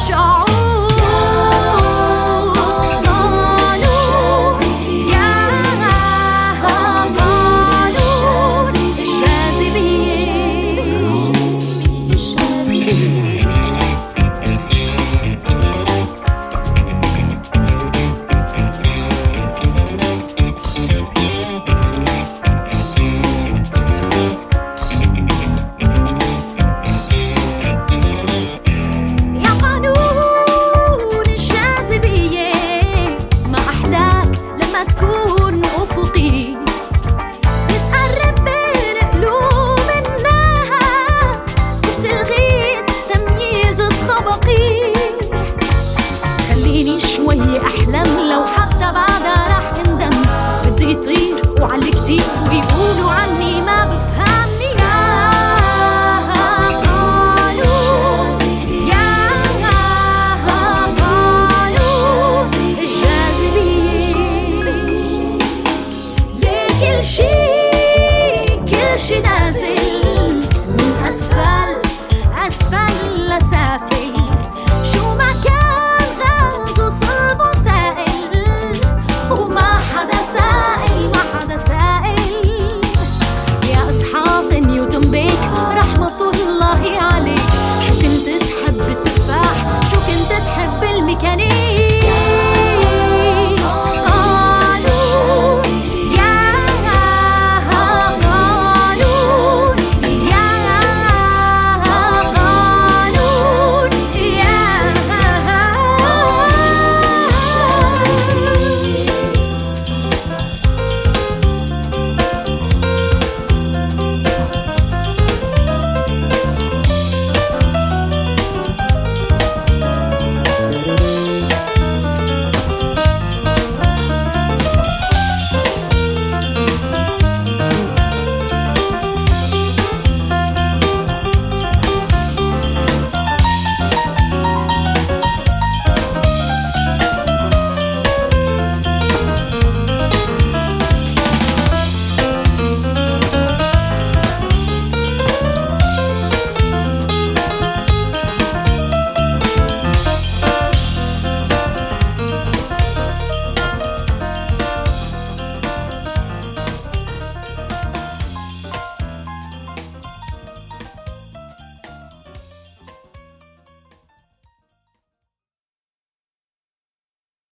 أحلم لو حتى بعدها رح ندم. بدي يطير وعلي كتير ويقولوا عني ما بفهمني. قالوا الجاذبية ليه كل شي نازل من أسفل لسافل. شو ما كان غاز وصلب وسائل وما حدا سائل. يا أصحاب نيوتن بيك رحمة الله عليك. شو كنت تحب التفاح، شو كنت تحب الميكانيك.